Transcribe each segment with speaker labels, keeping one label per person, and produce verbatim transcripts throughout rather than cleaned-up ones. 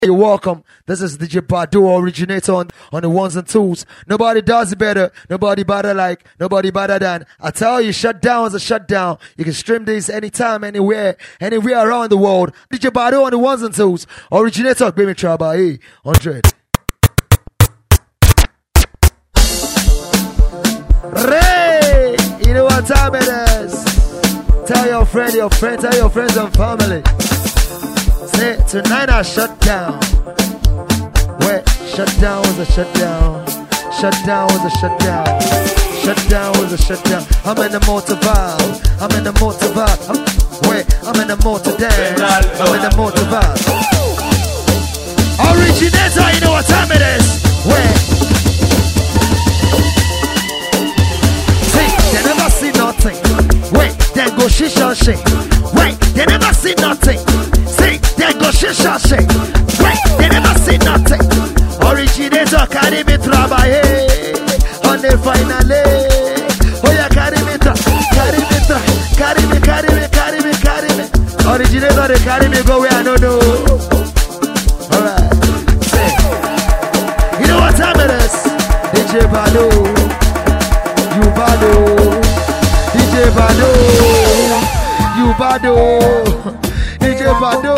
Speaker 1: You're welcome. This is D J Bado, originator on, on the ones and twos. Nobody does it better. Nobody better like. Nobody better than. I tell you, shutdown is a shutdown. You can stream this anytime, anywhere, anywhere around the world. D J Bado on the ones and twos. Originator, baby trouble. Hey, one hundred. Ray! You know what time it is. Tell your friend, your friend, tell your friends and family. Say, tonight I shut down. Wait, shut down was a shutdown. Shut down was a shutdown. Shut down was a shutdown. I'm in the motor vibe. I'm in the motor vibe. I'm, wait, I'm in the motor dance. I'm in the motor vibe. Originator, you know what time it is. Wait. See, they never see nothing. Wait, then go shisha shake. Wait, they never see nothing. See, then go shisha shake. Wait, they never see nothing. Originator carry me trabaye on the finale. Oh yeah, carry me tra, carry me tra, carry me, carry me, carry me, carry me. Originator they carry me go where I don't know. Alright, say, you know what time it is? D J Bado, you Bado, D J Bado, you Bado, D J Bado.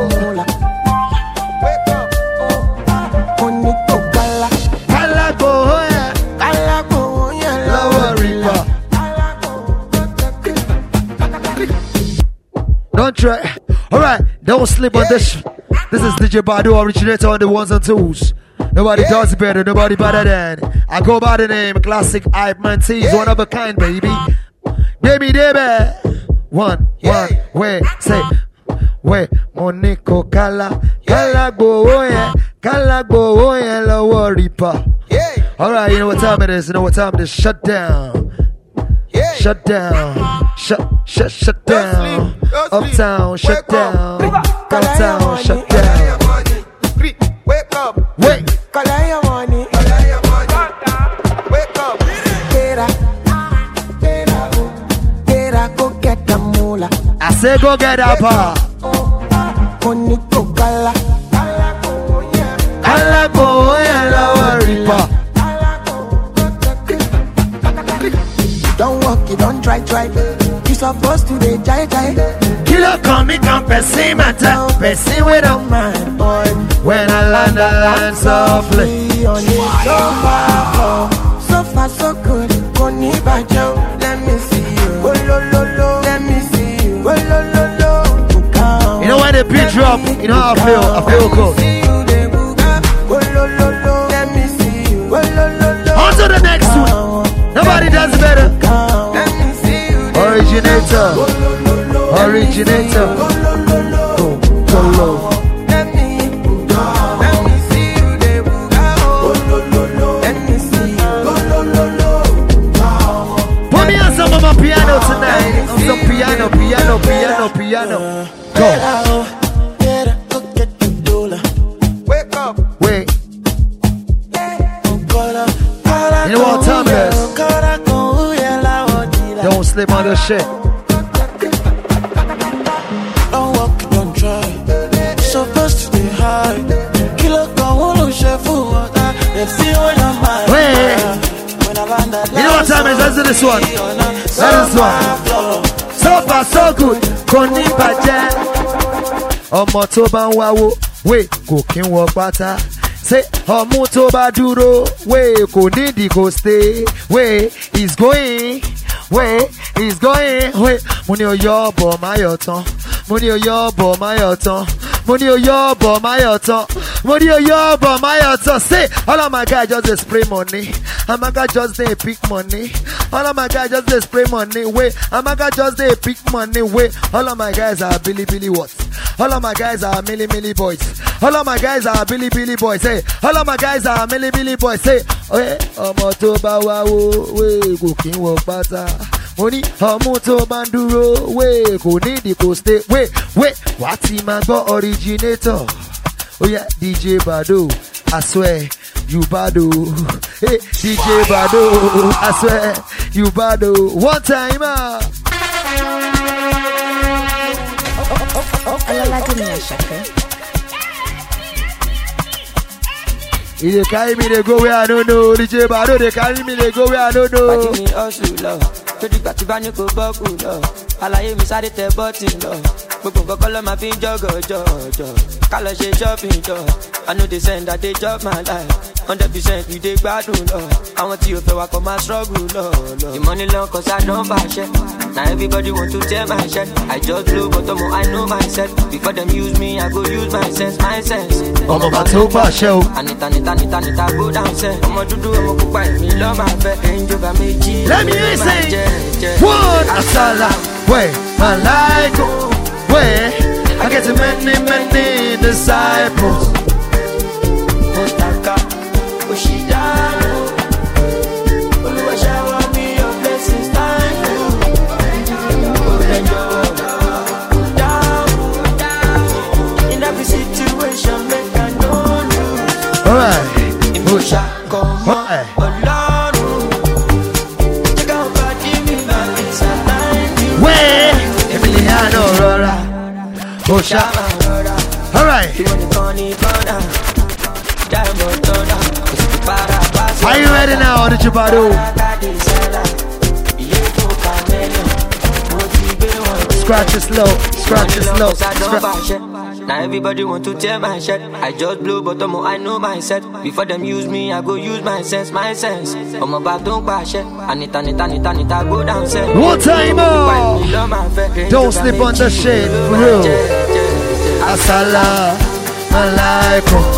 Speaker 1: Don't try. Alright, don't sleep on this. This is D J Bado, originator on the ones and twos. Nobody yeah. does it better, nobody better than. I go by the name Classic Hype Man T. He's yeah. one of a kind, baby. Baby, baby. One, yeah. one, wait, say, wait, Monico Kala, Kala go, yeah, Kala go, yeah, lower reaper. Alright, you know what time it is, you know what time it is. Shut down. Yeah. Shut down. Shut, shut, shut down. Uptown, shut down. Downtown, shut down. Wake up. Wait. Collect your money. Collect your money. Wake up. Get up. Get up. Get up. Go get the moolah. I say go get up. Money go gala. Gala go yeah, lower reaper. Don't walk, you don't try, try. You supposed to be jai jai. Killer come, me come, person matter. Person we don't mind, boy. When I land, I land softly. On the sofa, so far so good. Koni bajo, let me see you. Oh lo lo lo, let me see you. Oh lo lo lo, you know when the beat drop, you know how I feel. I feel good. Oh lo lo lo, let me see you. Oh lo lo lo. On to the next one. Nobody does better. Originator, originator, go, go low. Let me, let me see you, they will go. Let me see you, put me on some of my piano tonight. On some piano, piano, piano, piano. Go. Wake up, wait. You know what time it is? Don't sleep on the shit. Don't walk, don't try. Supposed to be high. Killer go on chef food. They feel when I'm high. Wait. You know what time it is? Let's do this one. Let's do this one. So far, so good. Koni Baja. Omo to ban wawo. Wait, go king walk bata. Say, Omo to ba duro. Wait, go need the go stay. Wait, he's going. Wait, he's going. Wait, money o yo bo my yoton. Money o yo bo my yoton. Money o yo bo my yoton. Money o yo bo my yoton. Say, all of my guys just they spray money. And my guys just they pick money. All of my guys just they spray money. Wait, and my guys just they pick money. Wait, all of my guys are Billy Billy what? All of my guys are Millie Millie boys. All of my guys are Billy Billy boys. Hey, all of my guys are Millie Millie boys. Say, hey, omo to ba wa wo, we go king wo pata. Money, omo to banduro, we go need the go stay. Wait, wait, what's in my go originator? Oh yeah, D J Bado, I swear, you Bado. Hey, D J Bado, I swear, you Bado. One time, ah. He dey carry me, they go where I don't know. D J Bado, they carry me, they go where I don't know.
Speaker 2: Party me hustle, love. Torí pàtí bá ní kò bọ́kù, love. Àlàyé mi sáré tẹ bọ́tì, love. Gbogbo nǹkan kọ́ ló máa fi ń jọ́gọ̀ jọ̀jọ̀. Ká lọ ṣe shopping, jọ. I know they send that they chop my life. Hundred percent we dey gbádùn, love. Àwọn tí o fẹ́ wa kọ́ máa struggle, love. The money long cause I don't bash it. Now everybody want to tear my shirt. I just blow, but I'm I know myself. Before them use me, I go use my sense, my sense.
Speaker 1: I'm about to bash you.
Speaker 2: Anita, Anita, Anita, Anita, go down, say. I'm going to do, I'm going to buy me love, my pet. Angel, got me G.
Speaker 1: Let me hear you say, one, Asala, where I like, where I get many, many disciples.
Speaker 2: Otaka, Oshida, Oluwa shower me your blessings, thank you. In every situation, make I know you.
Speaker 1: All right.
Speaker 2: Musha, come on, Lord. Check out body, me back inside, thank you.
Speaker 1: Where Emiliano Rora, Musha. All right. Are you ready now, D J Bado? Scratch it slow, scratch it slow. Scratch.
Speaker 2: Now everybody want to tear my shirt. I just blow, but I'm I know myself. Before them use me, I go use my sense, my sense. I'm about don't bash it. Anita, Anita, Anita, Anita, go down, say.
Speaker 1: One time more. Don't sleep on the shit, for real. Asala, Malaiko.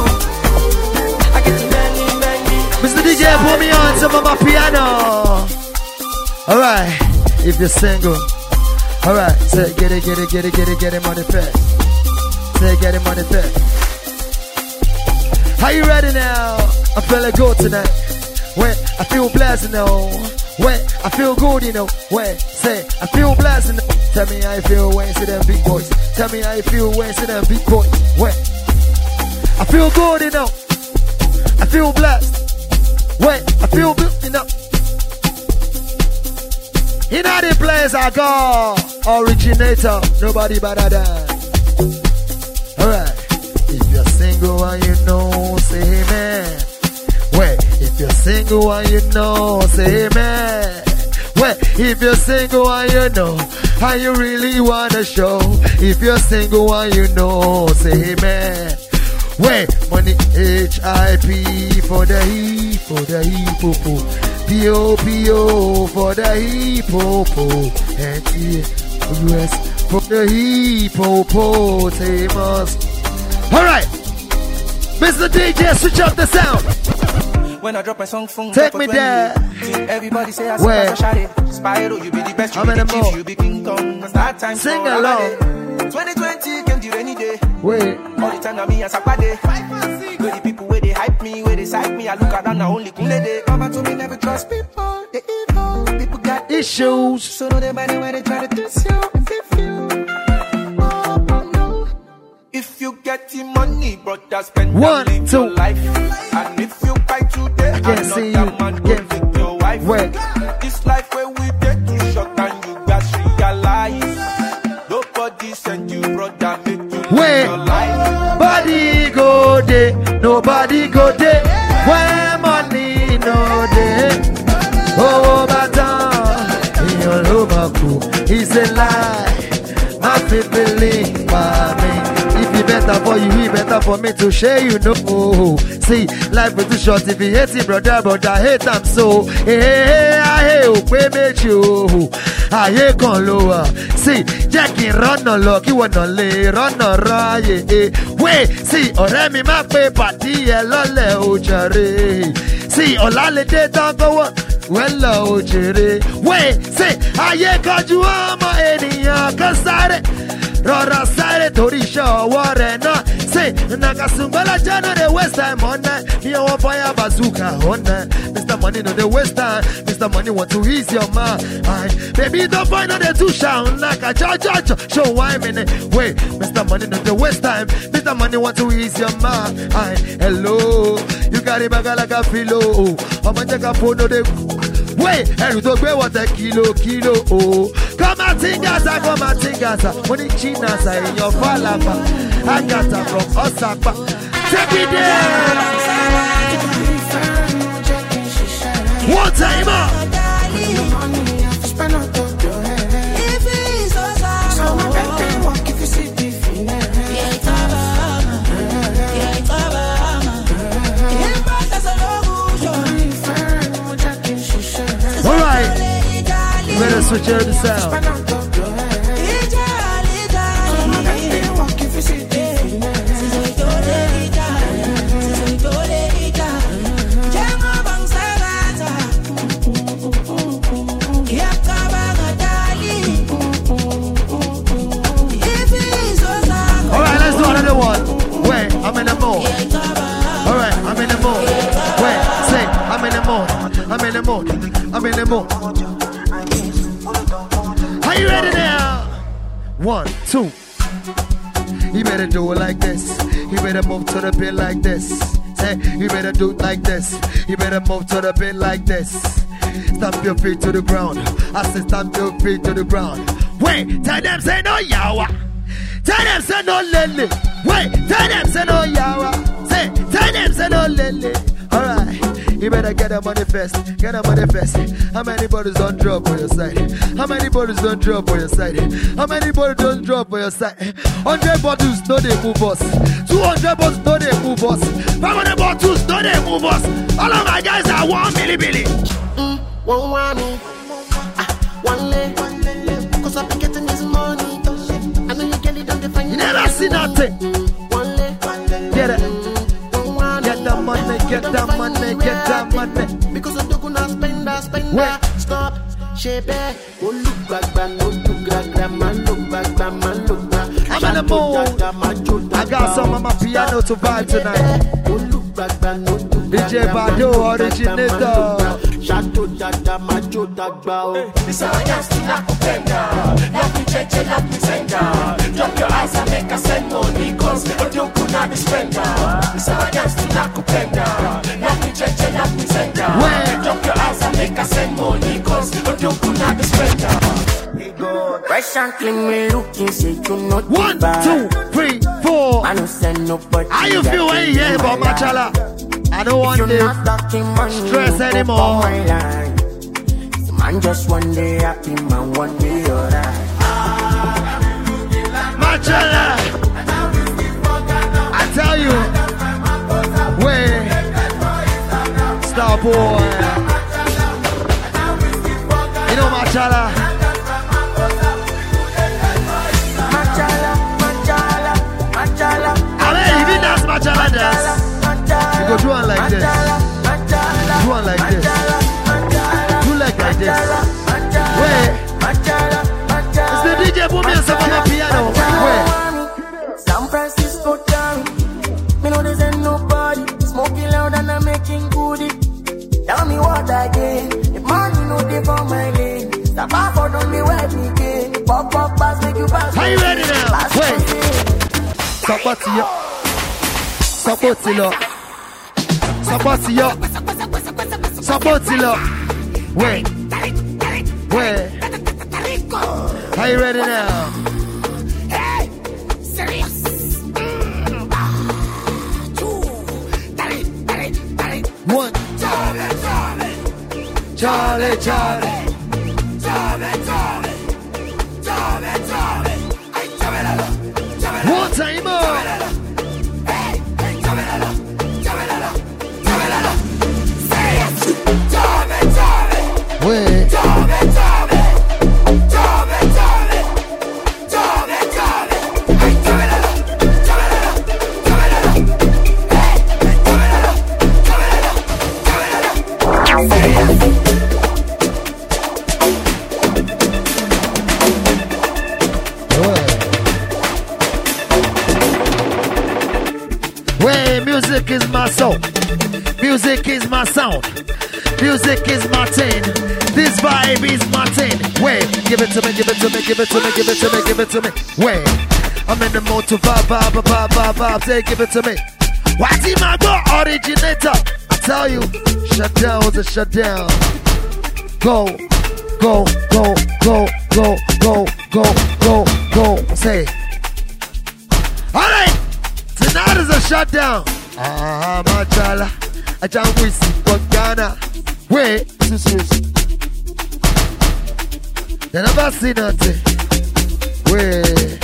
Speaker 1: Mister D J, put me on some of my piano. Alright, if you're single. Alright, say get it, get it, get it, get it, get it money fast. Say get it money fast. Are you ready now? I feel like go tonight. When I feel blessed now. When I feel good, you know. When say I feel blessed. Tell me how you feel when you see them big boys. Tell me how you feel when you see them big boys. When I feel good, you know. I feel blessed. When I feel good, you know. In all the place I go, originator, nobody better than. Alright, if you're single and you know, say amen. Wait, if you're single and you know, say amen. Wait, if you're single and you know, and you really wanna show. If you're single and you know, say amen. Wait, money H I P for the E, for the E, po po. P O P O for the hippopo, and T U S for the hippopotamus. Alright, Mister D J, switch up the sound.
Speaker 3: When I drop my song, phone
Speaker 1: take me there.
Speaker 3: Everybody say I
Speaker 1: Where?
Speaker 3: shot it. Spyro, you be the best, you be the chief, you be King Kong. Start time.
Speaker 1: Sing along.
Speaker 3: twenty twenty can do any day.
Speaker 1: Wait.
Speaker 3: All the time, I me as a party. Where the people where they hype me, where they side me, I look around, I only cool day. Mama told me never trust people, they evil. People got
Speaker 1: issues,
Speaker 3: so know they money when they try to diss you, if you. Oh, oh no. If you get the money, brother, spend
Speaker 1: one,
Speaker 3: live
Speaker 1: two.
Speaker 3: Your life. And if you buy today,
Speaker 1: I can't see you.
Speaker 3: Man go take your wife.
Speaker 1: Wait.
Speaker 3: This life where we get too short and you guys realize. Nobody send you, brother, make you
Speaker 1: Wait.
Speaker 3: your life.
Speaker 1: Body go day, nobody go day. Where money no day. Oh, batan, in your lobaku, it's a lie. My people believe by me. If it better for you, it better for me to share, you know. See, life is too short. If you hate it, brother, brother, hate them so. Hey, hey, I hate, we make you. I hate con lower. See, Jackie run on luck, you wanna lay, run on right. Wait, see, ọ̀rẹ́ mi máa pé pàdé ẹ lọ́lẹ̀ òjàre. See, ọ̀làlédè tán gbọ́wọ́, wẹ́lẹ̀ òjèrè. Wait, see, ayé kanjú ọmọ ènìyàn kan sáré. Rọra sáré torí iṣẹ́ ọwọ́ rẹ̀ náà. Say, Nakasungala Jana, the waste time on that. Me, I want fire bazooka on that. Mister Money, no, the waste time. Mister Money want to ease your mind. Baby, don't find out the two sound like a cha cha cha. Show why minute. Wait, Mister Money, no, the waste time. Mister Money want to ease your mind. Hello, you got it back like a pillow. I'm gonna take a photo. Wait, ẹrù tó gbé wọ̀tẹ̀ kìlò kìlò o. Come and sing gasa, come and sing gasa. Mo ní Chinasa èèyàn fàlàfà. Agatha from Osapa. Take it there. time up.
Speaker 4: Alright, better switch out the sound.
Speaker 1: Alright, let's do another one. Wait, I'm in the mood. Alright, I'm in the mood. Wait, say, I'm in the mood. I'm in the mood. I'm in the mood. Are you ready now? One, two. You better do it like this. You better move to the beat like this. Say, you better do it like this. You better move to the beat like this. Stamp your feet to the ground. I say stamp your feet to the ground. Wait, tell them say no yawa. Tell them say no lele. Wait, tell them say no yawa. Say, tell them say no lele. Alright. You better get them on the fest, get them on the fest. How many bodies don't drop on your side? How many bodies don't drop on your side? How many bodies don't drop on your side? Hundred bottles, no they move us. Two hundred bottles, no they move us. Five hundred bottles, no they move us. All of my guys are one milli billy.
Speaker 5: Mm, one one me, ah, one leg, cause I've been getting this money. I know you get it on the fine.
Speaker 1: You never see nothing.
Speaker 5: One leg,
Speaker 1: get it. Get the money, get the money, get the money.
Speaker 5: Because I'm gonna spend, I spend, I stop. Shape it, oh look back, man, oh look back, man, look back, man, look back.
Speaker 1: I'm in the mood. I got some on my piano to vibe tonight.
Speaker 5: Oh look back, man, oh look
Speaker 1: D J Bado originator.
Speaker 5: Shadow dada, macho dada.
Speaker 6: This how I dance to knock up and down. Knock me check, knock me send down. Drop your eyes and make us send money, cause I don't could not be spent down. This how I dance to knock up and down. Knock me check, knock me send down. Drop your eyes and make us send money, cause I don't could not be spent down.
Speaker 5: Fresh and clean, me looking, say you not
Speaker 1: one, two, three, four.
Speaker 5: I don't send nobody.
Speaker 1: How you feel when you hear about Machala? I don't want to stress anymore.
Speaker 5: Man, just one day happy, man, one day alright.
Speaker 1: Machala, I tell you, wait, star boy. You know Machala. I mean, if you dance Machala dance, you go do one like this. Do one like this. Do like like this. Wait. It's the D J put me yourself on my piano. Wait.
Speaker 5: San Francisco town. Me know there's ain't nobody smoking loud and I'm making goodie. Tell me what I did. If money no dey for my lane, stop off or don't be wet me again. Pop up pass make you pass.
Speaker 1: Are you ready now? Wait. Support you. Support you. Support you. Support you. Wait. Wait. Are you ready now?
Speaker 6: Hey, serious.
Speaker 1: One. Charlie, Charlie. Charlie, Charlie. One time more. Wait. Wait, music is my soul. Music is my sound. Music is my thing. This vibe is my thing. Wait, give it to me, give it to me, give it to me, give it to me, give it to me. Wait, I'm in the mood to vibe, vibe, vibe, vibe, vibe. Say, give it to me. Why team I go originator? I tell you, shut down was a shut down. Go, go, go, go, go, go, go, go, go. Say, all right. Tonight is a shutdown. Ah, Machala. I can't wish for Ghana. Wait.
Speaker 4: too serious. They never see nothing. Wait.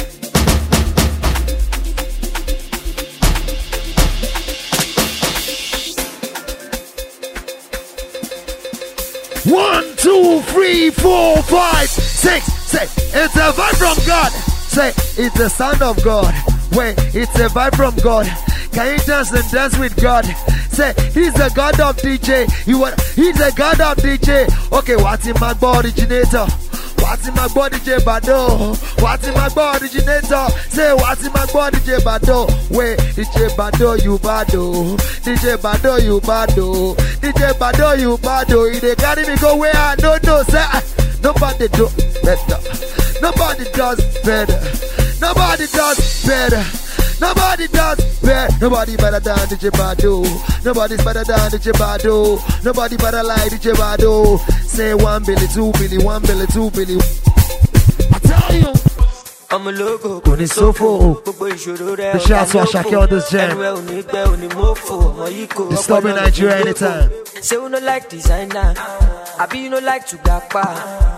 Speaker 4: One, two, three, four, five, six. Say, it's a vibe from God. Say, it's the sound of God. Wait, it's a vibe from God. Can you dance and dance with God? Say, he's the God of D J. You want, he's the God of D J. Okay, what's in my body, originator? What's in my body, D J Bado? What's in my body, originator? Say, what's in my body, D J Bado? Wait, D J Bado, you Bado. D J Bado, you Bado. D J Bado, you Bado. If they carry me go where I don't know, say, nobody do better. Nobody does better. Nobody does better. Nobody does better. Nobody better than D J Bado. Nobody's better than D J Bado. Nobody better like D J Bado. Say one billy, two billy, one billy, two billy. I tell you.
Speaker 2: I'm a logo.
Speaker 4: When it's so full. The shots wash I on this jam. Disturbing Nigeria anytime.
Speaker 2: Say you no like designer. I be you no like to gapa.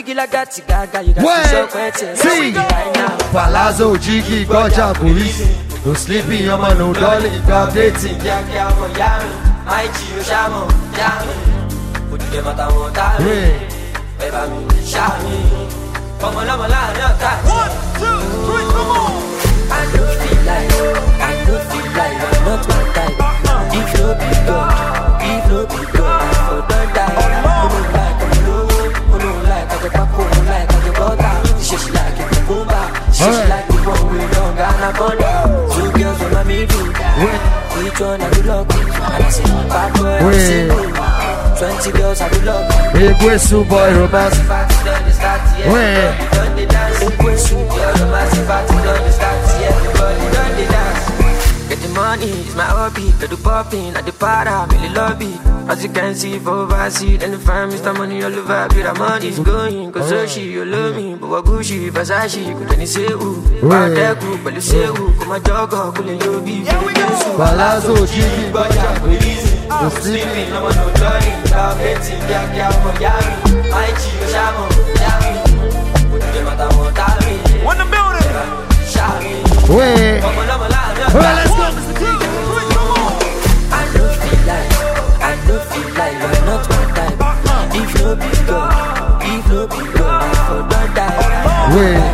Speaker 4: Wait, see, Palazzo, Jiggy, Goja, Police. No sleeping, I'm a no dolly, got dating.
Speaker 2: My Gio Shamo, Yami. Put them at a water. Baby, Shami. Come on, I'm a one, two, three, come on. I don't feel like, I don't feel like I'm not my type. If no be God, if no be God, I don't die. I don't like, I don't like, I don't like, I don't like, she's like it, Kumba. She's like the one we don't got. Two girls on my middle. Each one I do love. And I say, bad boy, I'm single. Twenty girls I do love.
Speaker 4: Big whistle boy romance. Wait.
Speaker 2: Get the money, it's my hobby. Get the popping, at the para, I'm really lobby. As you can see, for overseas, and the fam, Mister Money all over. Be the money's going, cause so she, you love me. But what Gucci, Versace, could any say who? Bateku, but you say who? Come a jogger, couldn't you be?
Speaker 4: Palazzo, Jimmy, Baja, Police.
Speaker 2: No sleeping, no one no turning. I'm betting, yeah, yeah, for Yami. My Gio Shamo, Yami. Put them at a water. One the building. Shami.
Speaker 4: Wait. Well, let's go, Mister T.
Speaker 2: I don't feel like, I don't feel like you're not my type. If no be God, if no be God, I for don't die.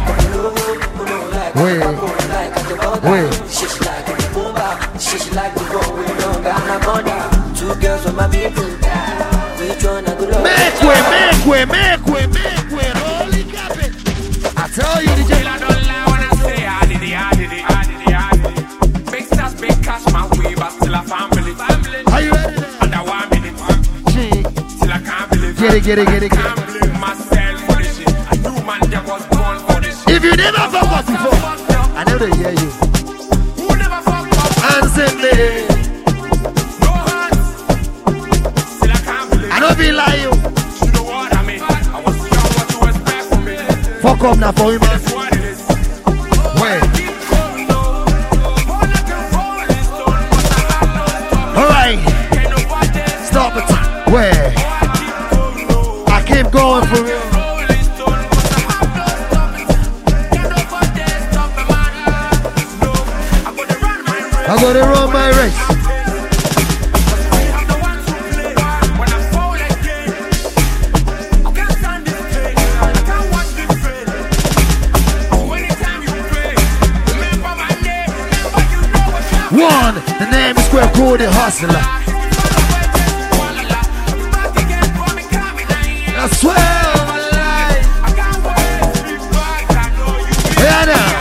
Speaker 4: Wait. Wait.
Speaker 2: She's like the Pumba, she's like the one we don't got no money. Two girls on my people, which one I go love?
Speaker 4: Make way, make way, make way, make way. Holy cabin. I tell you, D J.
Speaker 7: I don't lie when I say I did it, I did it, I did it, I did it. Big stars, big cash, my way, but still a family.
Speaker 4: Are you ready?
Speaker 7: Under one minute, still I can't believe.
Speaker 4: Get it, get it, get it, get
Speaker 7: I can't believe myself for this shit. A new man that was born for this shit.
Speaker 4: If you never fuck us before, I never hear you.
Speaker 7: Who never fucked up?
Speaker 4: Answer me.
Speaker 7: No hands. Still I can't believe.
Speaker 4: I don't feel like you.
Speaker 7: You know what I mean? I was young, what you expect from me?
Speaker 4: Fuck up now for him.
Speaker 7: That's what it is.
Speaker 4: Wait. Alright. Stop it. Where? I keep going for real. I gotta run my race. One, the name is Square Code Hustler. I swear on my life. Yeah, now.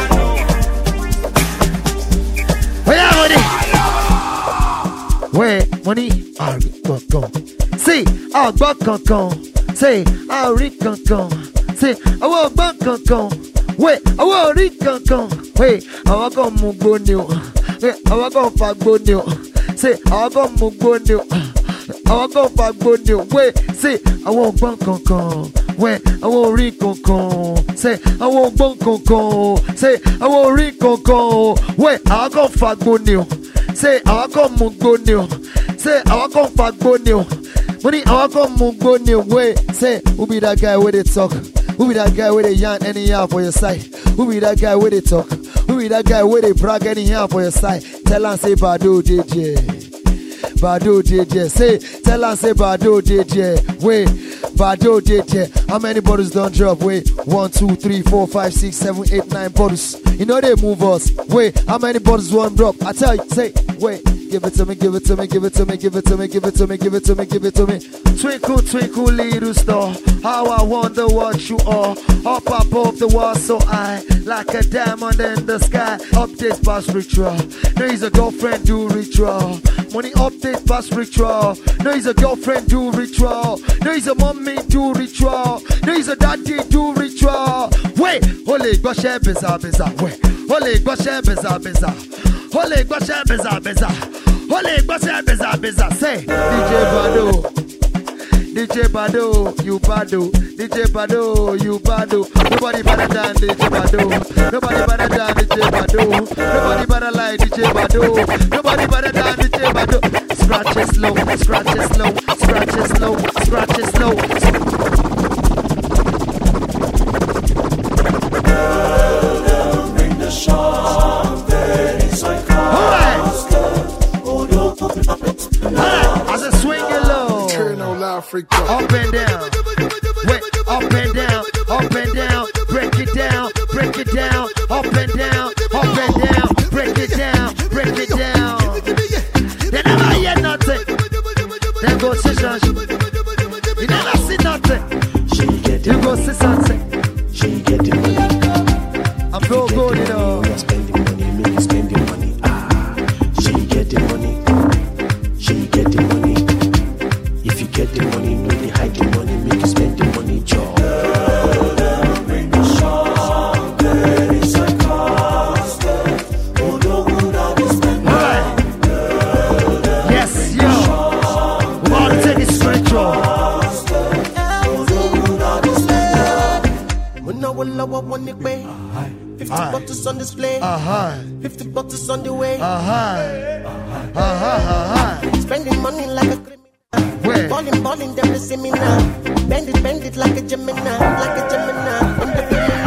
Speaker 4: Where money? I'll go, go. See, I'll buck con con. Say, I'll read con con. Say, I will buck con con. Wait, I will read con con. Wait, I will go mugo new. Wait, I will go for good new. Say, I will go mugo new. I will go for good new. Wait, say, I won't buck con con. Wait, I won't read con con. Say, I won't buck con con. Say, I won't read con con. Wait, I will go for good new. Say, I will go mugo new. Say, I will go for good new. Money, I come go new way. Say, who be that guy where they talk? Who be that guy where they yarn anyhow for your side? Who be that guy where they talk? Who be that guy where they brag anyhow for your side? Tell and say Bado D J. Bado D J. Say, tell and say Bado D J. Wait, Bado D J. How many bottles don't drop? Wait, one, two, three, four, five, six, seven, eight, nine bottles. You know they move us. Wait, how many bottles won't drop? I tell you, say, wait. Give it to me, give it to me, give it to me, give it to me, give it to me, give it to me, give it to me. Twinkle, twinkle, little star, how I wonder what you are. Up above the wall so high, like a diamond in the sky. Update past ritual, no he's a girlfriend do ritual. Money update past ritual, no he's a girlfriend do ritual. No he's a mommy do ritual, no he's a daddy do ritual. Wait, holy gosh, bizarre, bizarre, wait, holy gosh, bizarre, bizarre. Holy Gosha Beza Beza. Holy Gosha Beza Beza. Say, D J Bado. D J Bado, you Bado. D J Bado, you Bado. Nobody better than D J Bado. Nobody better than D J Bado. Nobody better like D J Bado. Nobody better than D J Bado. Scratch it slow, scratch it slow, scratch it slow, scratch it slow. Bring the song. As I swing it low, up and down, wait, up and down, up and down, break it down, break it down, up and down, up and down, break it down, break it down. They never hear nothing. Then go see something. You never see nothing. You go see something. She get the money. I'm so good, you know. Spending money, me spending money. Ah, she get the money. She get the money. If you get the money, no they hide the money. Make you spend the money, job. Bring the song, there is a cost. Oh, no good I'll be spending. Alright. Yes, yo. We're about to take it spiritual. fifty uh-huh. bottles on display, uh-huh. fifty bottles on the way, uh-huh. Uh-huh. Uh-huh. Spending money like a criminal. Where? Balling, balling, them they see me now. Bend it, bend it like a Gemini, like a Gemini. I'm the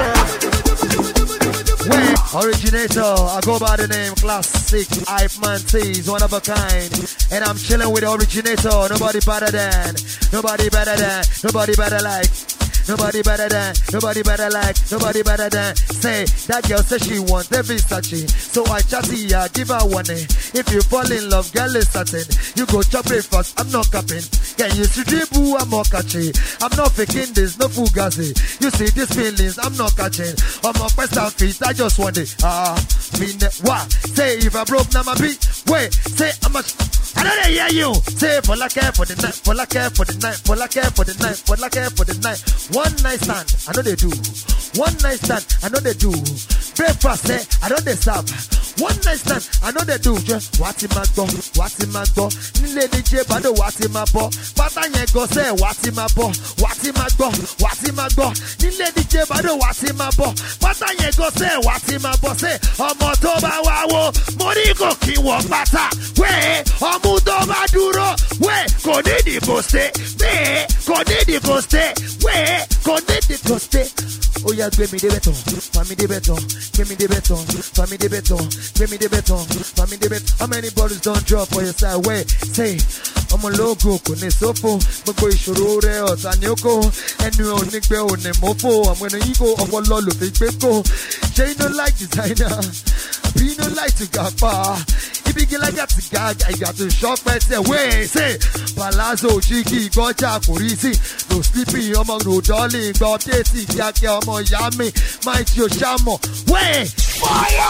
Speaker 4: criminal. Where? Originator, I go by the name Classic Hype Man T's, one of a kind. And I'm chilling with the originator. Nobody better than, nobody better than, nobody better like. Nobody better than, nobody better like, nobody better than. Say, that girl says she wants the Versace. So I chatty, I give her one. If you fall in love, girl is certain. You go chop breakfast, I'm not capping. Can you see dribble, I'm not catching. I'm not faking this, no fugazi. You see these feelings, I'm not catching. I'm on quest and feet, I just want it. Ah, mean what? Say, if I broke, now my beat. Wait, say, I'm a... I don't hear you. Say, for la care for the night, for la care for the night, for la care for the night, for la care for the night. One night stand, I know they do. One night stand, I know they do. Breakfast, eh, I know they serve. One night stand, I know they do. Just what in my go, what in my go. Nile D J Bado, what in my bo. Patanye go say, what in my bo, what in my go, what in my go. Nile D J Bado, what in my bo. Patanye go say, what in my bo. Say, Omo to ba wawo, money go ki wo pata. We, Omo to ba duro. We, ko ni di go stay. We, ko ni di go stay. We, ko ni di go stay. Oh yeah, give me the beton, for me the beton, give me the beton, for me the beton, give me the beton, for me the beton. How many bottles don't drop for your side? Wait, say, I'm a logo, kone sofo, bako ishurure o tanyoko, enu o nikbe o nemofo. I'm gonna ego of a lolo fake beko. She no like designer, be no like to gapa. If you get like that to gag, I got to shop and say, wait, say, Palazzo, Chiki, Gocha, Kurisi, no sleepy, among no darling, God, Tesi, Yaki, Amo, Yami, Mike, your Shamo, wait, fire!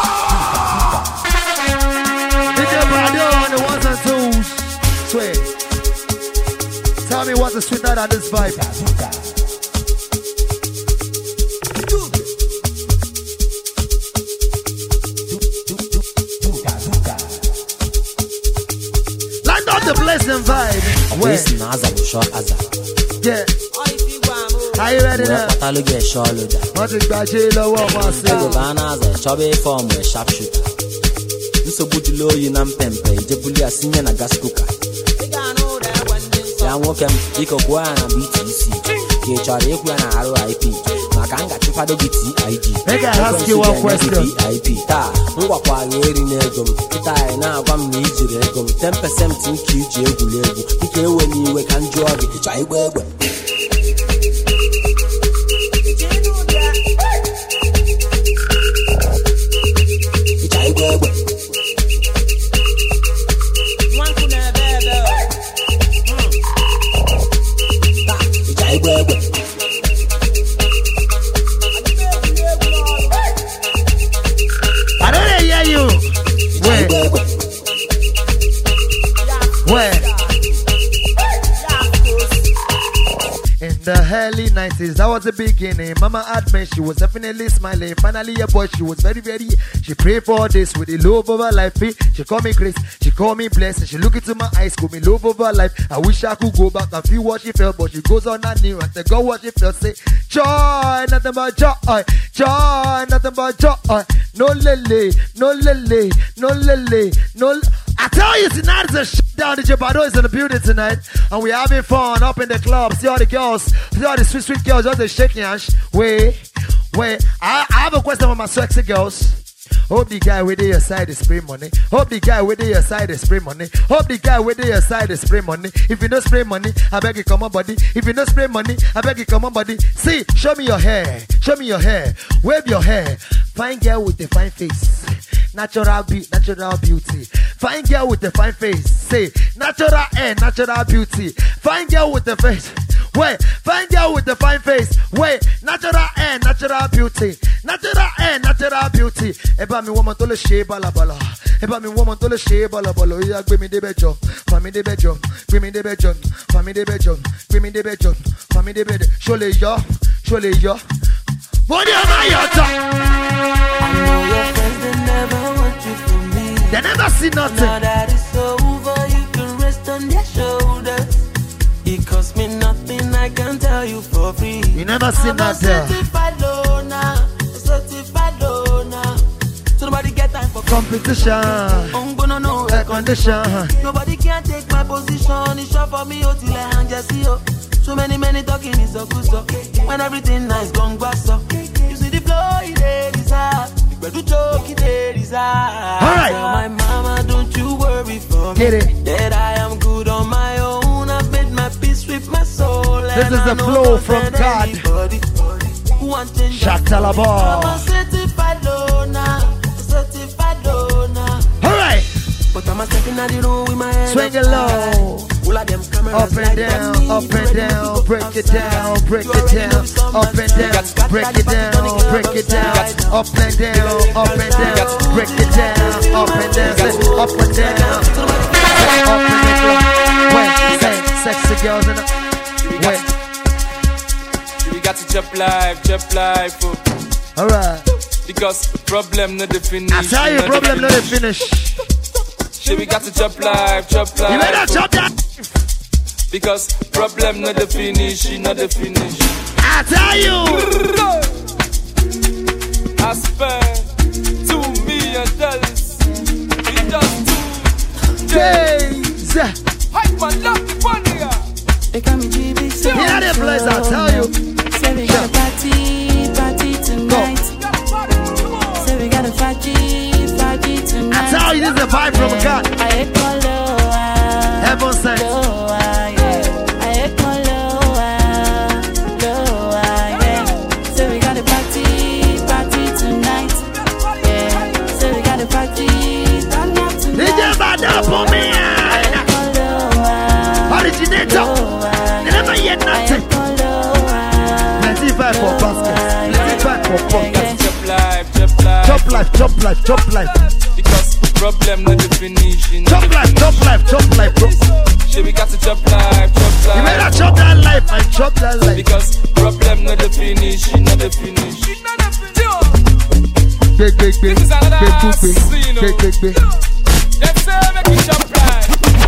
Speaker 4: D J Bado on the ones and twos, sweet. Tell me what's the sweet night on this vibe. The blessing vibe.
Speaker 8: Where's Naza?
Speaker 4: Yeah. Are you ready now?
Speaker 8: What
Speaker 4: is Bajilo? What was it?
Speaker 8: Naza, Chubby form with sharpshooter. This is a good low in Pempe, Jebulia senior and gas cooker. ya nwoke m biko kwuo ya na B T C ka ị chọrọ ikwu ya na R I P maka m ga-achịkwado gị T I G
Speaker 4: Make I ask you one question.
Speaker 8: T I P taa m gwakwa gị eri n'ego m kịta anyị na-agwa m na ijiri ego m ten percent nke iji egwuregwu dịka ewe n'iwe ka m jụọ gị ịchọ igwe egbe ịchọ igwe egbe
Speaker 4: I don't hear you. Where? Where? In the early nineties, that was the beginning. Mama admit she was definitely smiling. Finally, a boy, she was very, very. She prayed for this with the love of her life. She called me grace, she called me blessing. She look into my eyes, call me love of her life. I wish I could go back and feel what she felt, but she goes on her knee and say, God, what she felt. Say, joy, nothing but joy, joy, nothing but joy. No lily, no lily, no lily, no. I tell you, tonight is a shutdown. The Jabado is in the building tonight, and we're having fun up in the club. See all the girls, see all the sweet, sweet girls, just the shaking hands. Wait, wait. I, I have a question for my sexy girls. Hope the guy with your side is spray money. Hope the guy with your side is spray money. Hope the guy with your side is spray money. If you don't spray money, I beg you come on, buddy. If you don't spray money, I beg you come on, buddy. See, show me your hair. Show me your hair. Wave your hair. Fine girl with a fine face. Natural beauty, natural beauty. Fine girl with a fine face. Say, natural hair, natural beauty. Fine girl with a face. Wait, fine girl with a fine face. Wait, natural hair, natural beauty. Natural hair, natural beauty. Eba mi woman to le she bala bala. Eba mi woman to le she bala bala. Oya gbe mi de bejo, fa mi de bejo, gbe mi de bejo, fa mi de bejo, gbe mi de bejo, fa mi de bejo. Show le yo, show le yo. Body on my yacht.
Speaker 9: I know your friends, they never want you for me.
Speaker 4: They never see nothing.
Speaker 9: Now that it's over, you can rest on their shoulders. It cost me nothing, I can tell you for free.
Speaker 4: You never see
Speaker 9: I'm
Speaker 4: nothing.
Speaker 9: a certified loner, a certified loner. So nobody get time for
Speaker 4: Competition.
Speaker 9: I'm gonna know
Speaker 4: Air condition.
Speaker 9: Nobody can take my position. It's short for me, oh, till I hang just see you. So many, many talking is so good, so when everything nice, gone grass up. You see the flow, it is hard. You better joke, it is hard.
Speaker 4: All right.
Speaker 9: Tell my mama, don't you worry for me.
Speaker 4: Get it.
Speaker 9: That I am good on my own. I've made my peace with my soul.
Speaker 4: This
Speaker 9: and
Speaker 4: is
Speaker 9: I
Speaker 4: the
Speaker 9: know
Speaker 4: flow
Speaker 9: more
Speaker 4: from
Speaker 9: than
Speaker 4: God.
Speaker 9: anybody who wants change.
Speaker 4: Shatalaba.
Speaker 9: I'm a certified loner, a certified loner.
Speaker 4: All right.
Speaker 9: But I'm a stepping out the room with my head
Speaker 4: Swing it low.
Speaker 9: All of them cameras
Speaker 4: Up and
Speaker 9: like
Speaker 4: down,
Speaker 9: me.
Speaker 4: up and down, break it down, break it down, up and down, break it down, break it down, up and down, up and down, break it down, up and down, up and down, up and down. Wait, say, sexy girls in the wait.
Speaker 10: We got to jump live, jump live. Oh.
Speaker 4: All right.
Speaker 10: Because problem not the finish.
Speaker 4: I tell you, problem not the finish.
Speaker 10: So we got to jump live, jump live.
Speaker 4: You better jump that.
Speaker 10: Because problem not the finish, not the finish.
Speaker 4: I tell you.
Speaker 10: I spent two million dollars in just two days. Hype my lucky money.
Speaker 9: They call me G B C.
Speaker 4: Yeah, that place, I tell you.
Speaker 9: Say we got a party, party tonight. Say we got a party, party tonight.
Speaker 4: I tell you, this is a vibe from God.
Speaker 9: I call
Speaker 4: Heaven sent.
Speaker 9: I call Say we got a party, party tonight. Yeah. Say we got a party, party tonight.
Speaker 4: They just bad up for me. Originator. They never yet nothing. ninety-five for basket. ninety-five for punk.
Speaker 10: Jump live, jump live.
Speaker 4: Jump life, jump life, jump life.
Speaker 10: Because problem not the finish.
Speaker 4: Jump life, jump life, jump life, bro.
Speaker 10: So we got to jump live, jump live.
Speaker 4: You better jump that life and jump that life.
Speaker 10: Because problem not the finish, not the finish.
Speaker 4: Big, big, big.
Speaker 10: This is another
Speaker 4: Big, big, big.
Speaker 10: scene,
Speaker 4: Big, big, big.
Speaker 10: Let's say make it jump live.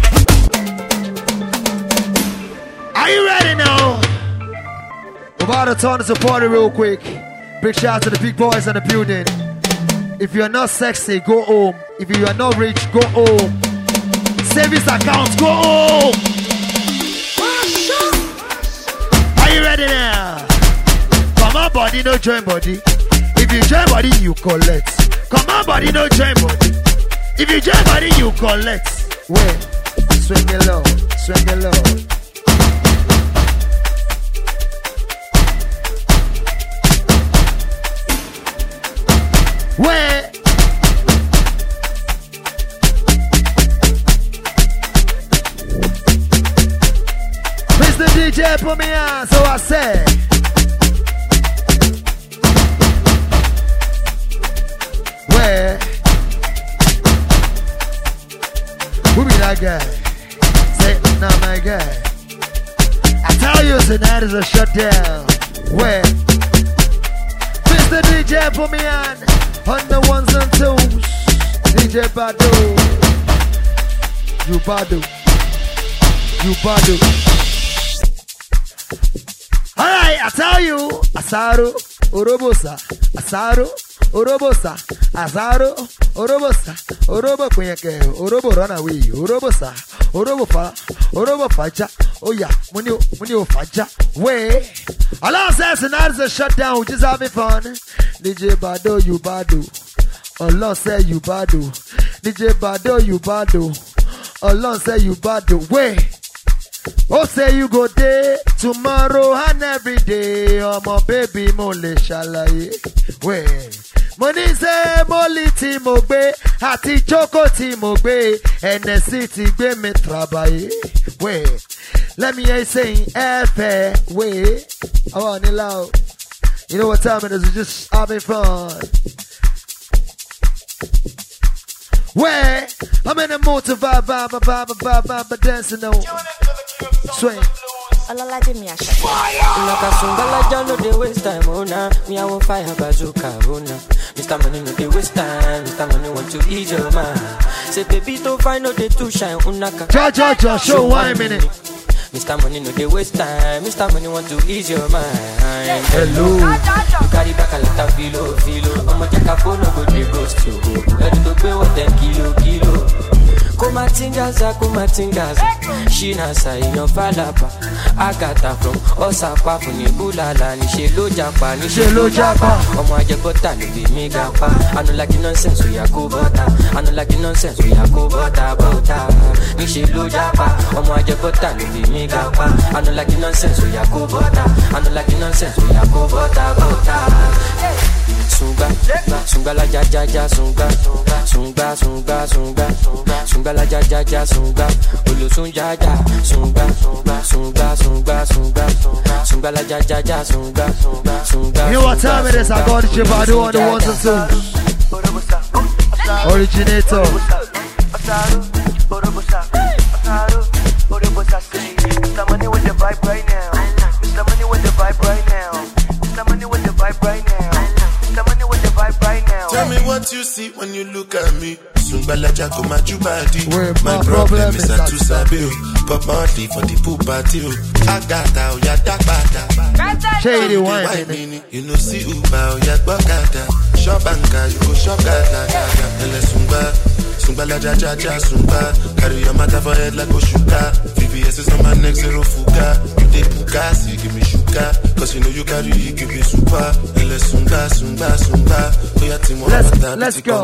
Speaker 4: Are you ready now? We're about to turn this party real quick. Big shout out to the big boys in the building. If you're not sexy, go home. If you are not rich, go home. Savings account, go home. you ready now? Come on, body, no join body. If you join body, you collect. Come on, body, no join body. If you join body, you collect. Wait, swing it low, swing it low. Where? Mister D J, put me on, so I say. Where? Who be that guy? Say, not my guy. I tell you tonight is a shutdown. Where? Mister D J, put me on. On the ones and twos, D J Badu, you Badu, you Badu. Alright, I tell you, Asaru, Urobosa, Asaru, Urobosa, Asaru, Urobosa, Urobo Quake, Urobo Runaway, Urobosa, Urobofa, Urobo Faja, oh yeah, Munio, Munio Faja, way. Allah says tonight's a shutdown, which is having fun. D J Bado, you Bado. Allah say you Bado. D J Bado, you Bado. Allah say you Bado. Wait. Oh, say you go day tomorrow and every day. Oh, my baby, mole shalaye. Wait. Money say moli ti mo gbe, ati choco ti mo gbe, N S C ti gbe me trabaye. Wait. Let me hear you saying F A. Wait. I want it loud. You know what time it is? We're just having fun. Where? I'm in the mood to vibe, vibe, vibe, vibe, vibe, vibe, dancing on. Swing.
Speaker 11: Alala de mi asha. Unaka sungala jano de waste time, oh nah. Me I want fire bazooka, oh nah. Mister Money no de waste time. Mister Money want to ease your mind. Say baby don't find no day to shine. Unaka.
Speaker 4: Ja, ja, ja, show one minute.
Speaker 11: Mister Money no dey waste time. Mister Money want to ease your mind.
Speaker 4: Hello.
Speaker 11: You carry back a lot of filo, filo. I'ma take a phone, no go dey ghost you. Ready to pay what ten kilo, kilo. Kumatingaza, kumatingaza. Shina sa iyan falapa. Agata from Osapa from Ibulala. Ni she lo japa, ni she lo japa. Omo aje butter, ni be me gapa. I no like the nonsense, we a go butter. I no like the nonsense, we a go butter, butter. Ni she lo japa. Omo aje butter, ni be me gapa. I no like the nonsense, we a go butter. I no like the nonsense, we a go butter, butter. Sunga, sunga la ja ja ja sunga, sunga sunga sunga, sunga la ja ja ja sunga, ulu sunga ja sunga, sunga sunga sunga, sunga la ja ja ja sunga, sunga.
Speaker 4: You know what time it is? I got the Badu on the ones and twos. Originator.
Speaker 3: Mister Money with the vibe right now. Mister Money with the vibe right now. Mister Money with the vibe right now.
Speaker 12: Tell me what you see when you look at me. Sungbalaja go my body. My problem is that to sabi. Pop Marley for the pool party. Agata o ya dagbata.
Speaker 4: Shady wine.
Speaker 12: You know see Uba o ya gbokada. Shop banka you go shop gada gada. Ele sungba, sungbalaja ja ja sungba. Carry your matter for head like Oshuka. V V S is on my neck zero fuga. You dey puka, so you give me sugar. Cause you know you carry, you give me super. Ele sungba, sungba, sungba.
Speaker 4: Let's, let's go.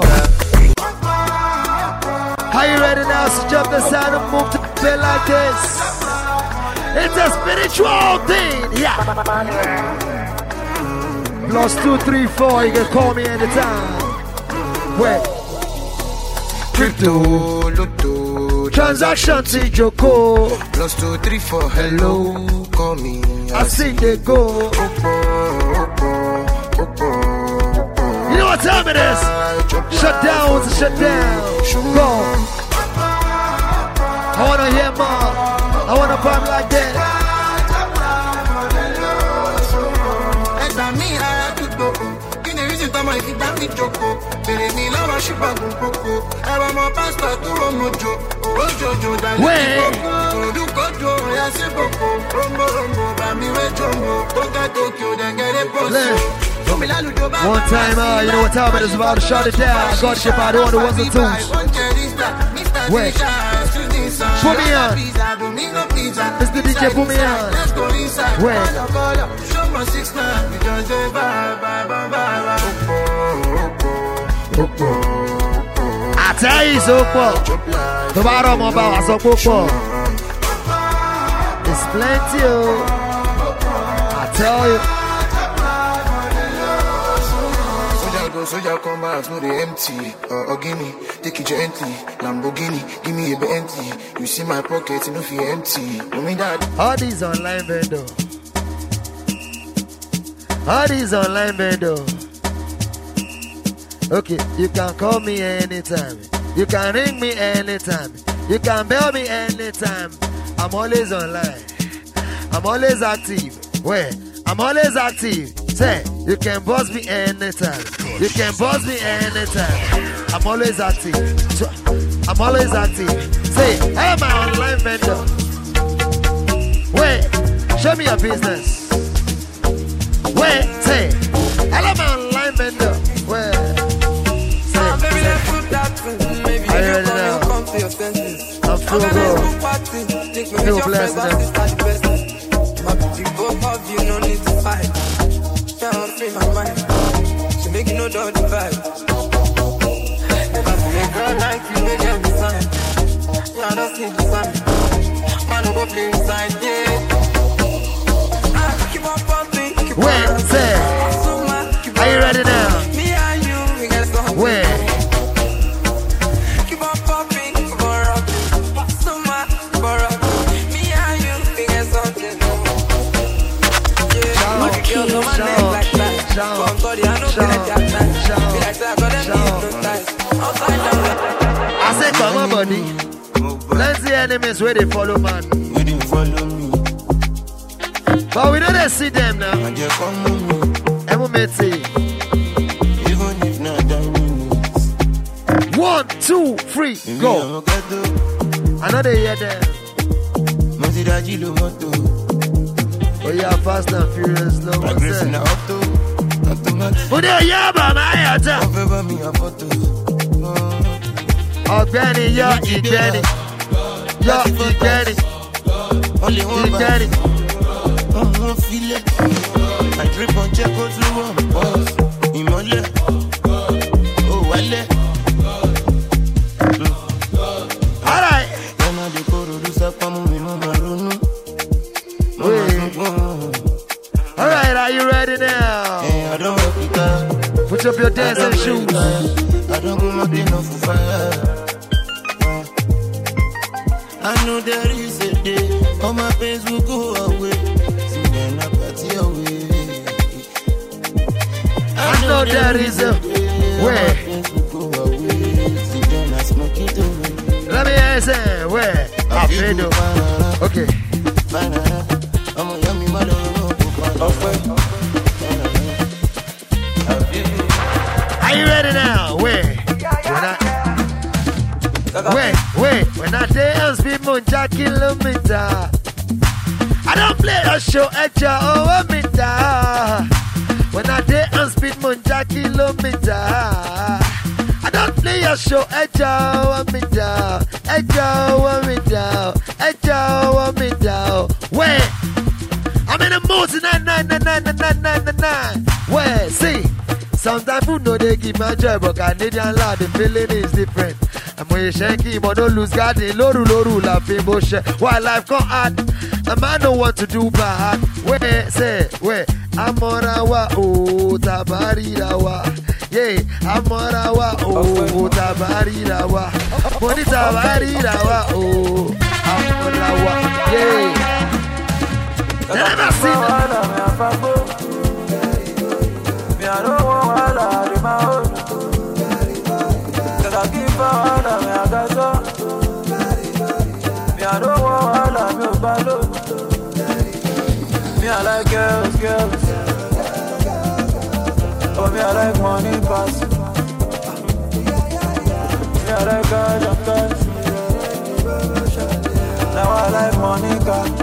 Speaker 4: Are you ready now to jump the sound and move to the bit like this? It's a spiritual thing, yeah. Plus two, three, four, you can call me anytime. Wait. Crypto, Lotto, transaction to Joko.
Speaker 3: Plus two, three, four, hello, call me.
Speaker 4: I see they go. You know what time it is? Shut down to shut down. Go. I wanna hear more. I wanna pop like that. One time, uh, you know what time it is, about to shut it down. God ship out on the ones and twos. Wait. Put me on. Mister D J, put me on. Where?
Speaker 3: Show my six nine because they vibe, vibe, vibe,
Speaker 4: I tell you so far. The bottom of our so far. It's plenty, oh. I tell you.
Speaker 3: So y'all come back, no they empty. Uh, or give me, take it gently. Lamborghini, give me a Bentley. You see my pocket, you know if you empty. No me that.
Speaker 4: All these online vendor. All these online vendor. Okay, you can call me anytime. You can ring me anytime. You can bell me anytime. I'm always online. I'm always active. Where? I'm always active. Say, you can boss me anytime. You can boss me anytime. I'm always active. So, I'm always active. Say, hey, my online vendor. Wait, show me your business. Wait, say, hello, my online vendor. Wait, say, say. Are you ready now? I'm full go. Feel blessed now.
Speaker 13: Both of you no need to fight. Can't free my mind. So make you know don't divide. Never see a girl like you, make them design. Yeah, I don't see design. Man, go play inside, yeah. Keep on pumping, keep on
Speaker 4: Wait, say. Are you ready now?
Speaker 13: Me and you, we get something.
Speaker 4: Wait.
Speaker 13: Keep on pumping, keep on rocking. So much, keep on rocking. Me and you, we get something.
Speaker 4: I say, come on, buddy. Let's see enemies where they follow man.
Speaker 3: We didn't follow me.
Speaker 4: But we don't see them now.
Speaker 3: And you come with me.
Speaker 4: Even
Speaker 3: if not done.
Speaker 4: One, two, three, go. Another year there. Oh yeah, fast and furious, no one said. Oh yeah, yeah, but my heart. Ọ̀gbẹ́ni yọ ìgbẹ́ni, yọ ìgbẹ́ni, ìgbẹ́ni.
Speaker 3: Ọmọ filẹ̀, àdìrẹ́pọ̀ jẹ́ kó tún wọ́n pọ̀ ìmọ̀lẹ̀, ó wálẹ̀.
Speaker 4: Alright.
Speaker 3: Ọmọ dé kóró ló sápá mú mi mọ́ máa ronú.
Speaker 4: Alright, are you ready now?
Speaker 3: Hey, I don't work with her.
Speaker 4: Put up your dancing shoes.
Speaker 3: I don't go nothing off for fire. I know there is a day all my pains will go away. See then I party away.
Speaker 4: I know there is a way.
Speaker 3: See then I smoke it away.
Speaker 4: Let me hear say where? Alfredo. Okay.
Speaker 3: I'm a yummy mother.
Speaker 4: Are you ready now? Where? When I, wait, wait. When I dance with Munja kilometer, I don't play a show at your over meter. When I dance with Munja kilometer, I don't play a show at your over meter, at your over meter, at your over meter. Wait. I'm in the mood tonight, nine, nine, nine, nine, nine, nine, nine, nine. Where? See, sometimes you know they give my joy, but Canadian lad, the feeling is different. I'm when you shaky, but don't lose God. Loru, loru, laughing, bullshit. Why life can't hard? A man don't want to do bad. Where? Say, where? Amorawa, oh, tabarirawa. Yeah, Amorawa, oh, tabarirawa. Money tabarirawa, oh, Amorawa, yeah. Never seen that.
Speaker 13: Me, I don't want wahala in my own. Cause I give wahala, me, I got so. Me, I don't want wahala, me, I follow. Me, I like girls, girls. Oh, me, I like money, pass. Me, I like cash and cash. Now I like money, cash.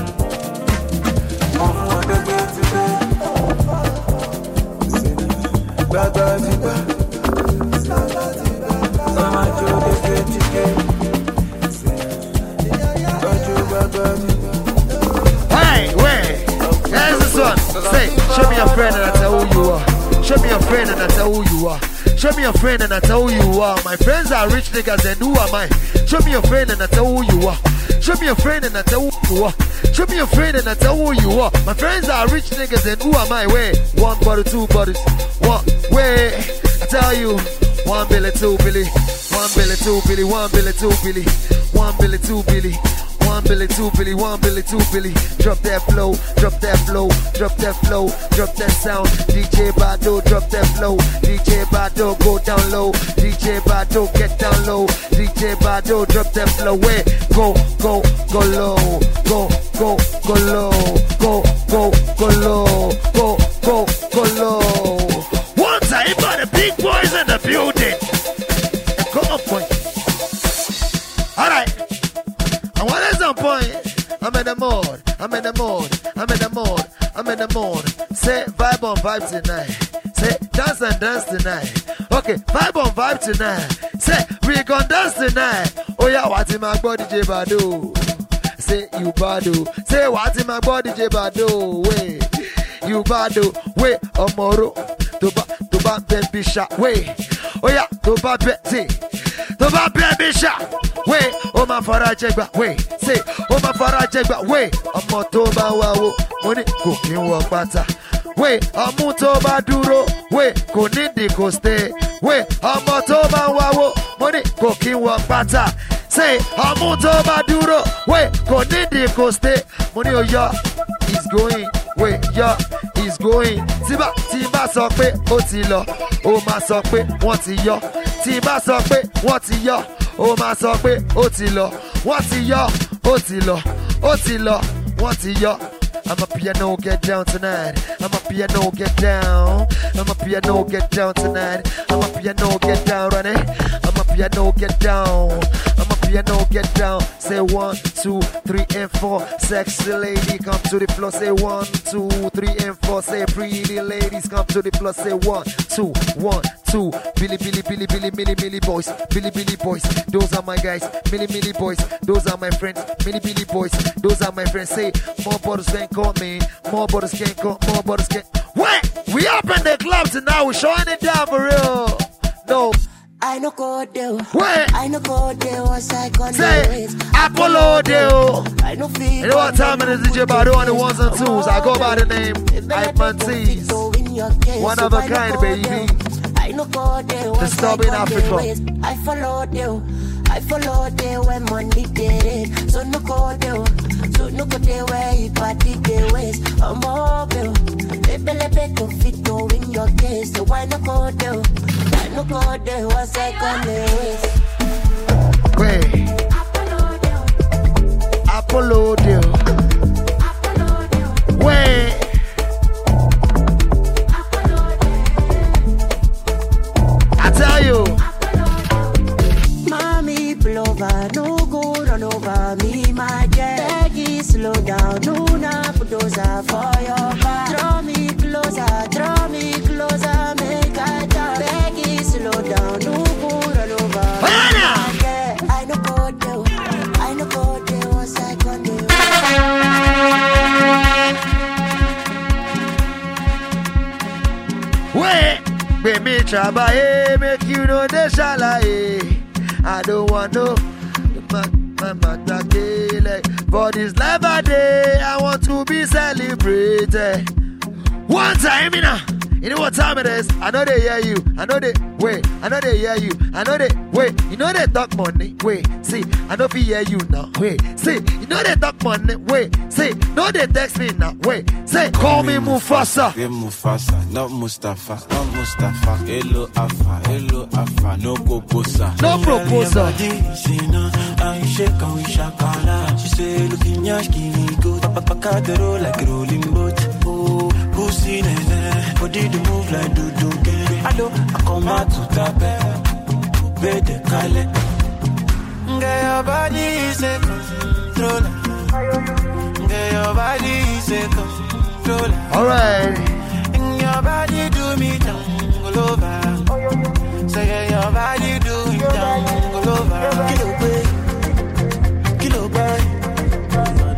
Speaker 13: Baga ziba, sama jo de ke tike. Baga
Speaker 4: Hey, wait. Here's this one. Say, show me your friend and I tell who you are. Show me your friend and I tell who you are. Show me your friend and I tell who you are. My friends are rich niggas and who am I? Show me your friend and I tell who you are. Show me your friend and I tell who you are. Show me your friend and I tell who you are. My friends are rich niggas and who am I? Wait, one bottle, two bottles. One, wait, I tell you. One billy, two billy. One billy, two billy. One billy, two billy. One billy, two billy. One billy, two billy, one billy, two billy. Drop that flow, drop that flow, drop that flow, drop that sound. D J Bado, drop that flow. D J Bado, go down low. D J Bado, get down low. D J Bado, drop that flow. Wait, go, go, go low. Go, go, go low. Go, go, go low. Go, go, go low. One time for the big boys in the building. Come on, boy. All right. And what is on point? I'm in the mood, I'm in the mood, I'm in the mood, I'm in the mood. Say vibe on vibe tonight. Say dance and dance tonight. Okay, vibe on vibe tonight. Say we gon' dance tonight. Oh yeah, what in my body, J Bado? Say you Bado. Say what in my body, J Bado? Wait, you Bado. Wait, Omoro. Toba, toba, baby shot. Wait, oh yeah, toba, baby. Toba, baby shot. Wait, oh my father check back. Wait, say, oh my father check back. Wait, I'm on Toba Wawo. Money cooking work better. Wait, I'm on Toba Duro. Wait, go need the go stay. Wait, I'm on Toba Wawo. Money cooking work better. Say, I'm on Toba Duro. Wait, go need the go stay. Money oh yeah, he's going. Wait, yeah, he's going. Tiba, tiba sọ pé ó ti lọ. Ó máa sọ pé wọ́n ti yọ. Tiba sọ pé wọ́n ti yọ. Ó máa sọ pé ó ti lọ. Wọ́n ti yọ. Ó ti lọ. Ó ti lọ. Wọ́n ti yọ. I'm a piano get down tonight. I'm a piano get down. I'm a piano get down tonight. I'm a piano get down, Ronnie. I'm a piano get down. I'm a piano get down. Say one, two, three, and four. Sexy lady, come to the floor. Say one, two, three, and four. Say pretty ladies, come to the floor. Say one, two, one, two. Billy, Billy, Billy, Billy, Millie, Millie boys. Billy, Billy boys. Those are my guys. Millie, Millie boys. Those are my friends. Millie, Billy boys. Those are my friends. Say more bottles can call me. More bottles can call. More bottles can. Wait, we up in the club tonight. We're showing it down for real. No.
Speaker 14: I no go there.
Speaker 4: Wait.
Speaker 14: I no go there. What's I gonna
Speaker 4: say? Apollo Deo.
Speaker 14: I no feel.
Speaker 4: You know what time it is, D J Bado on the ones and twos. I go by the name Ivan Tees. One of a kind, baby.
Speaker 14: I no go there.
Speaker 4: Disturbing Africa.
Speaker 14: I follow you. I follow there when money get it. So no go there. So no go there where you party the ways. I'm mobile. Baby, let me go fit to win your case. So why not go there? I no go there. What's I gonna waste?
Speaker 4: Wait. Apollo Deo. Wait. I tell you.
Speaker 14: Mommy, pull over, no go run over me, my jet. Peggy, slow down, no na bulldozer for your back. Draw me closer, draw me closer, make I down. Peggy, slow down, no go run over me, my jet. I no go there, I no go there, what's I gonna do?
Speaker 4: Wait, baby, trabaye, make you know the shalaye. I don't want no my my matter like for this life a day. I want to be celebrated. One time, you know, you know what time it is. I know they hear you. I know they wait. I know they hear you. I know they wait. You know they talk money. Wait, see, I know they hear you now. Wait, see, you know they talk money. Wait, see, no they text me now. Wait, say, call me Mufasa.
Speaker 15: Yeah, Mufasa, not Mustafa, not Mustafa. Hello Alpha, hello Alpha, no proposal.
Speaker 4: No proposal.
Speaker 16: I shake and we shakala. She say, looking yashki, go papa the roll like a rolling boat. Oh, pussy nene, body the move like do do get. Hello, I come out to tap it. Bede kale. Get your body is a controller. Get your body is a controller.
Speaker 4: Alright.
Speaker 16: Your body do me down all over. Say your body do me down all over. Kilo boy, kilo boy.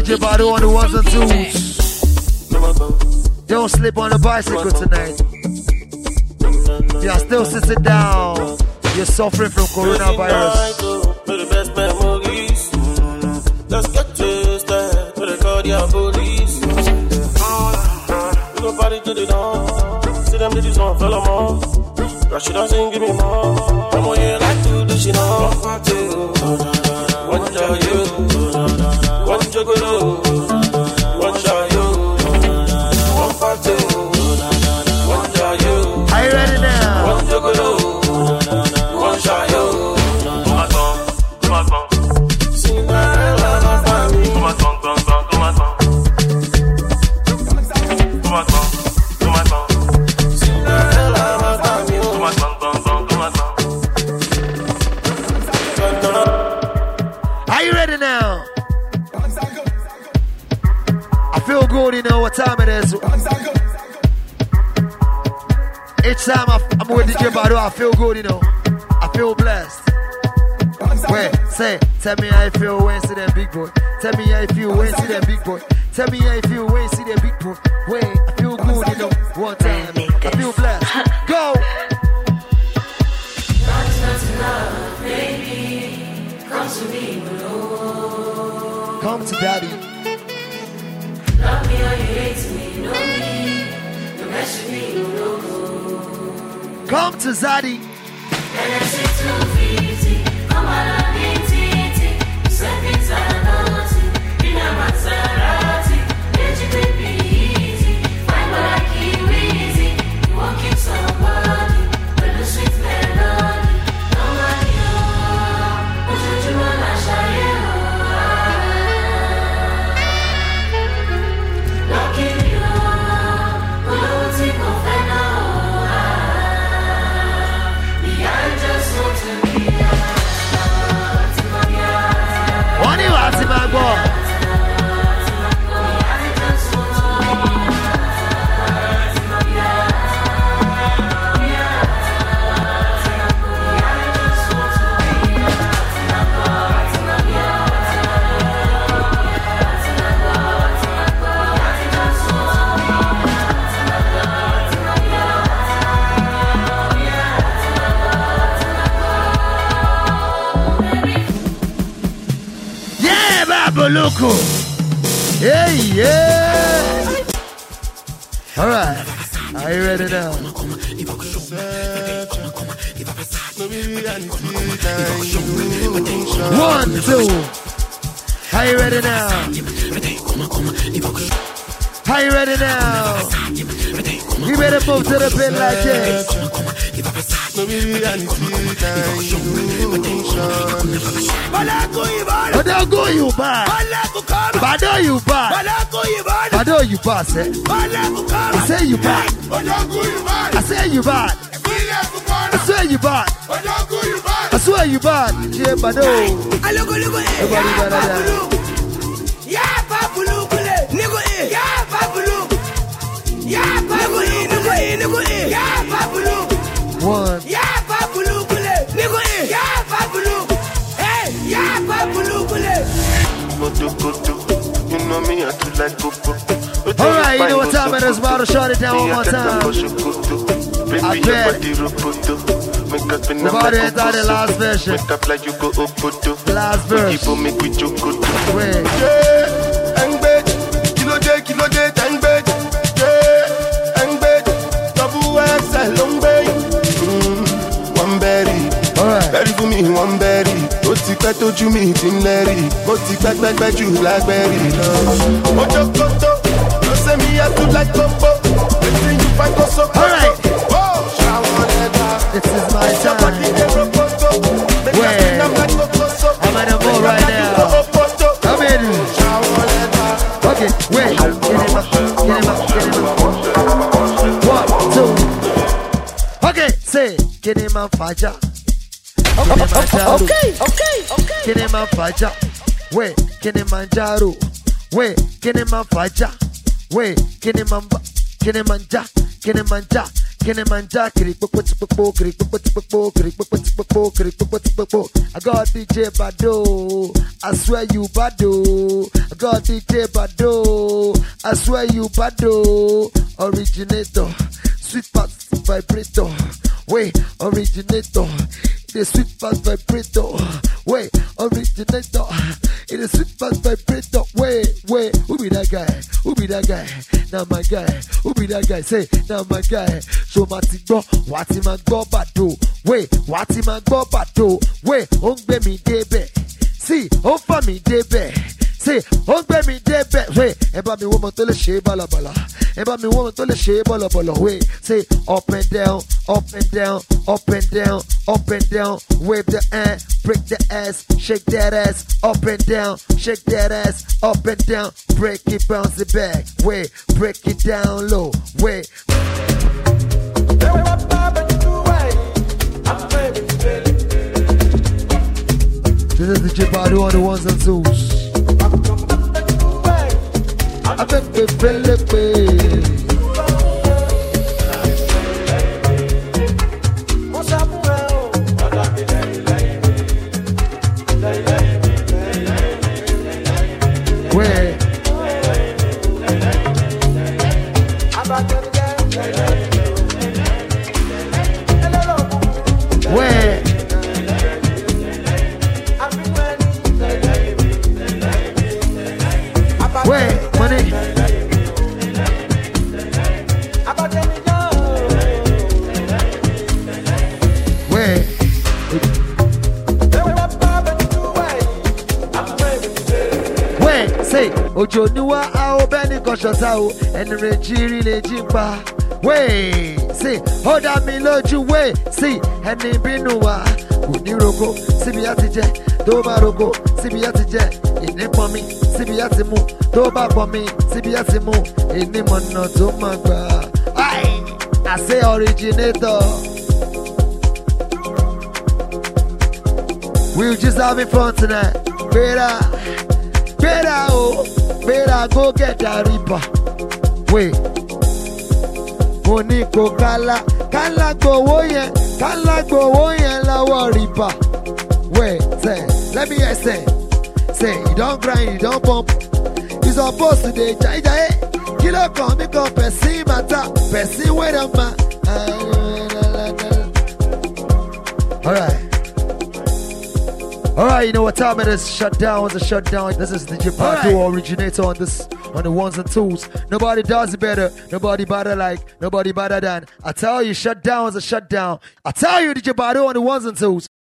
Speaker 4: J Badu on the ones and twos. Don't sleep on the bicycle tonight. You are still sitting down. You're suffering from coronavirus.
Speaker 17: Let's get twisted. To the cardiac police. We go party to the dawn. See them ladies on fell on. Rush it out and give me more. I'm on here like to do she know. One shot you. One juggalo. One shot you. One party. One shot you.
Speaker 4: Are you ready now?
Speaker 17: One juggalo. One shot you. Come on, come on, come on. Cinderella, my family. Come on, come on, come on, come on. Come on, come on, come on. Cinderella, my family. Come on, come on, come on, come on.
Speaker 4: Are you ready now? I feel good, you know what time it is. Each time I, I'm with D J Badu, I feel good, you know. I feel blessed. Wait, say, tell me how you feel when you see that big boy. Tell me how you feel when you see that big boy. Tell me how you feel when you see that big boy. Wait, I feel good, you know. One time, I feel blessed. Go!
Speaker 18: That's not enough, baby. Come to me, bro.
Speaker 4: Come to daddy.
Speaker 18: Love me or you hate me, know me. The rest of me, no, no.
Speaker 4: Come to Zaddy.
Speaker 18: And I say two fifty. Come on, I'm easy. Seconds are naughty. In a Maserati. Let you baby easy. Find what I keep easy. You won't keep somebody. But the sweet melody. No money, oh. But you wanna shy, oh. Lucky you. But I will take off and oh.
Speaker 4: One you are to my boy. Loco. Yeah, yeah. All right. Are you ready now? One, two. Are you ready now? Are you ready now? You better move to the pin like this. Bado go you bad. Bado you bad. Bado you bad. I say you bad. I say you bad. I swear you bad. I swear you bad. Yeah, Bado. Everybody bad.
Speaker 19: Yeah, Babulu, Nigo, yeah, Babulu, yeah, Babulu, Nigo, yeah, Babulu.
Speaker 4: One.
Speaker 19: Yeah, Babulu, Nigo, yeah, Babulu. Hey, yeah, Babulu,
Speaker 17: you know me, I do like Coco.
Speaker 4: Alright, you know what time it is, about to shut it down one more time. I bet. We're about to enter the last version. The last verse. Wait.
Speaker 17: Yeah, Angbed. Kilo J, Kilo J, Angbed. Yeah, Angbed. Double X, long bay. One berry.
Speaker 4: Alright.
Speaker 17: Berry for me, one berry. Oti pẹ́ tójú mi ti ń lẹ́rì. Mo ti pẹ́ pẹ́ pẹ́ jù lágbẹ́rì lọ. Ojo koto, no say me I do like Coco. Wetin you find go so koto.
Speaker 4: Alright. This is my time. Where? I'm at the ball right now. Come in. Okay, wait. Get him up, get him up, get him up. One, two. Okay, say, get him up, Faja.
Speaker 19: Okay, okay, okay.
Speaker 4: Get him up, Faja. Wait, get him on Jaru. Wait, get him on Faja. Wait, get him on, get him on Ja, get him on Ja. Kinemanja, kiri popo popo, kiri popo popo, kiri popo popo, kiri popo popo. I got D J Bado, I swear you Bado. I got D J Bado, I swear you Bado. Originator, sweet fast vibrator. Wait, originator. It is sweet fast vibrator. Wait, originator. It is sweet fast vibrator. Wait, wait, who be that guy? Who be that guy? Now my guy. Who be that guy? Say, now my guy. So mati go, wati man go bado. Wait, wati man go bado. Wait, on be me debe. See, on fa me debe. Say, on be me debe. Wait, eba mi woman to le she bala bala. Eba mi woman to le she bala bala. Wait, say, up and down, up and down, up and down, up and down. Wave the hand, break the ass, shake that ass, up and down, shake that ass, up and down, break it, bounce it back. Wait, break it down low. Wait. This is the Jibadu on the ones and twos. I bet we feel it, babe. Where? Where? Where? Money? Where? Where? Say, Ojo Niwa Ao Benny Koshotao and Regiri Lejimba. Wait, say, hold on me loju way. See, Henny Binua, Uniroko, Sibiatije, Dobaroko, Sibiatije, Inimami, Sibiatimu, Dobabami, Sibiatimu, Inimono Tomaga. Aye, I say originator. We're just having fun tonight. Better, better, oh, better go get that reaper. Wait. Moniko kala, kala go woyen, kala go woyen la waripa. Wait, say, let me hear say, say, you don't grind, you don't bump. You supposed to dey jai jai. Kilo come, me come, persi mata, persi wait a man. All right. All right, you know what time it is? Shutdown is a shutdown. This is the Jibadu right. Originator on this, on the ones and twos. Nobody does it better. Nobody better like. Nobody better than. I tell you, shutdown is a shutdown. I tell you, the Jibadu on the ones and twos.